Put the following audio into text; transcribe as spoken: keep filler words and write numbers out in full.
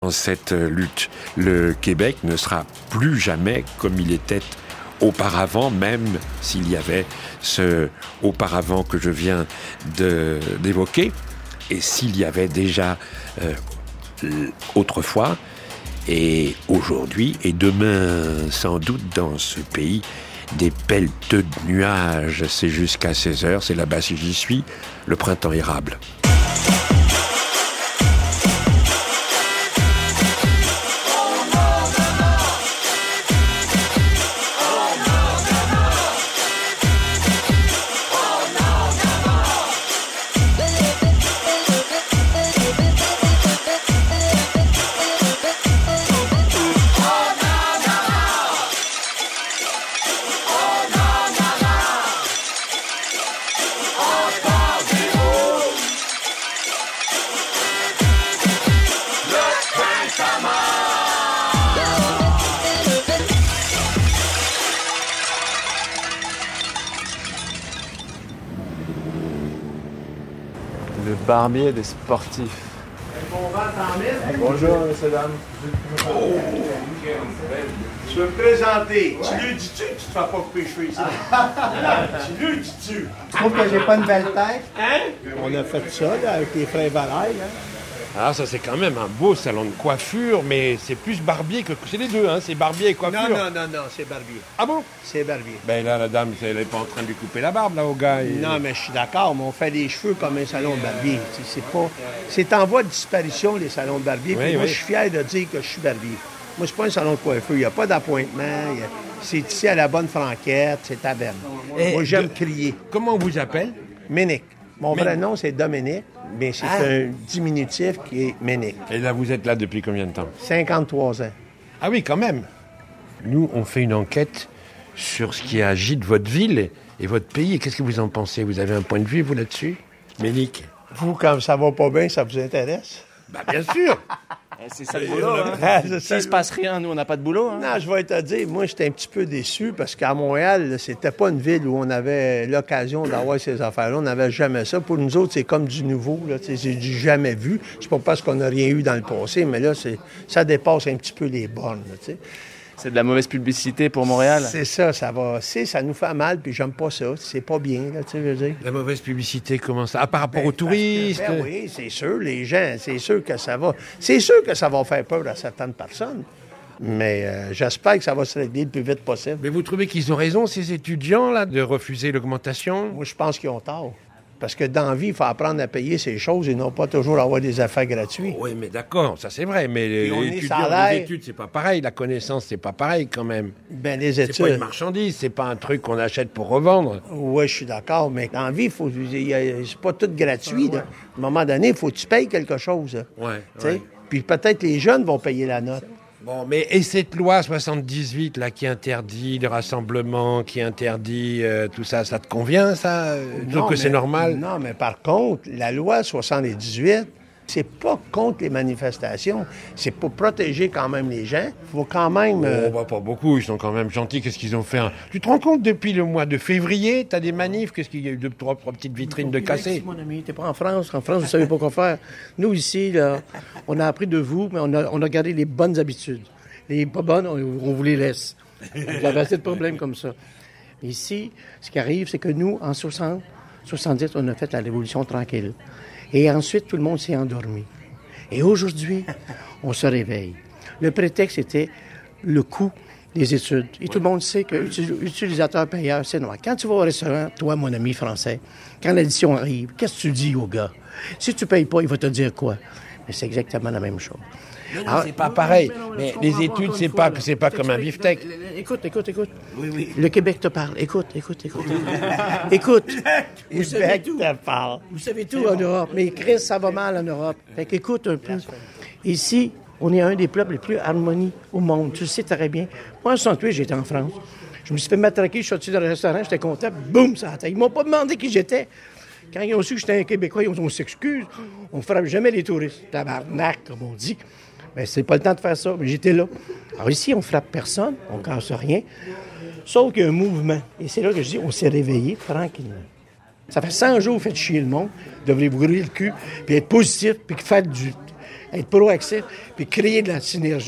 dans cette lutte. Le Québec ne sera plus jamais comme il était auparavant, même s'il y avait ce auparavant que je viens de, d'évoquer, et s'il y avait déjà euh, autrefois, et aujourd'hui, et demain sans doute dans ce pays, des pelleteux de nuages. C'est jusqu'à seize heures, c'est là-bas si j'y suis, le printemps érable. Le barbier des sportifs. Bonjour, messieurs, dames. Oh. Je veux me présenter. Tu lui dis-tu que tu te fais pas couper les cheveux ici? Tu lui dis-tu? Tu trouves que j'ai pas une belle tête? Hein? On a fait ça là, avec les frères Valaille. Hein? Ah, ça c'est quand même un beau salon de coiffure, mais c'est plus barbier que... C'est les deux, hein, c'est barbier et coiffure. Non, non, non, non, c'est barbier. Ah bon? C'est barbier. Ben là, la dame, elle n'est pas en train de lui couper la barbe, là, au gars. Et... Non, mais je suis d'accord, mais on fait des cheveux comme un salon de barbier. C'est, c'est pas... C'est en voie de disparition, les salons de barbier. Oui, Puis moi, oui. je suis fier de dire que je suis barbier. Moi, c'est pas un salon de coiffeur. Il n'y a pas d'appointement. A... C'est ici à la bonne franquette, c'est taverne. Et moi, j'aime de... crier. Comment on vous appelle? Ménic. Mon Ménic. vrai nom, c'est Dominique, mais c'est Ah. un diminutif qui est Ménic. Et là, vous êtes là depuis combien de temps? cinquante-trois ans. Ah oui, quand même. Nous, on fait une enquête sur ce qui agite votre ville et, et votre pays. Et qu'est-ce que vous en pensez? Vous avez un point de vue, vous, là-dessus? Ménic? Vous, quand ça va pas bien, ça vous intéresse? Bah, bien sûr! C'est ça le boulot, hein? Ah, c'est ça. S'il se passe rien, nous, on n'a pas de boulot, hein? Non, je vais te dire, moi, j'étais un petit peu déçu parce qu'à Montréal, là, c'était pas une ville où on avait l'occasion d'avoir ces affaires-là. On n'avait jamais ça. Pour nous autres, c'est comme du nouveau, là. C'est du jamais vu. C'est pas parce qu'on n'a rien eu dans le passé, mais là, c'est, ça dépasse un petit peu les bornes, là, tu sais. C'est de la mauvaise publicité pour Montréal. C'est ça, ça va. C'est, ça nous fait mal, puis j'aime pas ça. C'est pas bien, là, tu sais, je veux dire. La mauvaise publicité, comment ça? Ah, par rapport aux Ben, parce que, touristes? ben oui, c'est sûr, les gens, c'est sûr que ça va. C'est sûr que ça va faire peur à certaines personnes. Mais euh, j'espère que ça va se régler le plus vite possible. Mais vous trouvez qu'ils ont raison, ces étudiants, là, de refuser l'augmentation? Moi, je pense qu'ils ont tort. Parce que dans la vie, il faut apprendre à payer ces choses et non pas toujours avoir des affaires gratuites. Oui, mais d'accord, ça c'est vrai. Mais les, on est étudiants, salaire. les études, c'est pas pareil. La connaissance, c'est pas pareil quand même. Ben, les C'est pas une études. marchandise, c'est pas un truc qu'on achète pour revendre. Oui, je suis d'accord, mais dans la vie, faut, il y a- c'est pas tout gratuit. Là. À un moment donné, il faut que tu payes quelque chose. là. Ouais, Tu sais? ouais. Puis peut-être les jeunes vont payer la note. Bon, mais et cette loi soixante-dix-huit, là, qui interdit le rassemblement, qui interdit euh, tout ça, ça te convient, ça? Euh, Tu trouves que mais- c'est normal? Non, mais par contre, la loi soixante-dix-huit, c'est pas contre les manifestations. C'est pour protéger quand même les gens. Il faut quand même... euh, Oh, bah, pas beaucoup, ils sont quand même gentils. Qu'est-ce qu'ils ont fait? hein Tu te rends compte, depuis le mois de février, t'as des manifs, qu'est-ce qu'il y a eu? Deux, trois, trois petites vitrines de cassées. Mon ami, t'es pas en France. En France, vous savez pas quoi faire. Nous, ici, là, on a appris de vous, mais on a, on a gardé les bonnes habitudes. Les pas bonnes, on, on vous les laisse. Il y avait assez de problèmes comme ça. Ici, ce qui arrive, c'est que nous, en soixante, soixante-dix, on a fait la Révolution tranquille. Et ensuite, tout le monde s'est endormi. Et aujourd'hui, on se réveille. Le prétexte était le coût des études. Et tout le monde sait que utilisateur-payeur, c'est noir. Quand tu vas au restaurant, toi, mon ami français, quand l'addition arrive, qu'est-ce que tu dis au gars? Si tu payes pas, il va te dire quoi? Mais c'est exactement la même chose. Non, Ah, c'est pas non, pareil. non, non, Mais je les comprends études, encore c'est une pas, fois, là. c'est pas Je comme un t'explique. beefsteak. Écoute, écoute, écoute. Oui, oui. Le Québec te parle. Écoute, écoute, écoute. Écoute. Vous savez Québec tout. te parle. Vous savez tout en Europe. Mais Chris, ça va mal en Europe. Fait qu'écoute un peu. Ici, on est un des peuples les plus harmonie au monde. Tu le sais très bien. Moi, en soixante-huit, j'étais en France. Je me suis fait matraquer, je suis sorti dans le restaurant, j'étais content. Boum, ça a tête. Ils m'ont pas demandé qui j'étais. Quand ils ont su que j'étais un Québécois, ils ont dit, on s'excuse. On frappe jamais les touristes. Tabarnak, comme on dit. Mais c'est pas le temps de faire ça. Mais j'étais là. Alors ici, on frappe personne, on casse rien. Sauf qu'il y a un mouvement. Et c'est là que je dis, on s'est réveillé tranquillement. Ça fait cent jours que vous faites chier le monde. Vous devriez vous griller le cul, puis être positif, puis faire du, être proactif, puis créer de la synergie.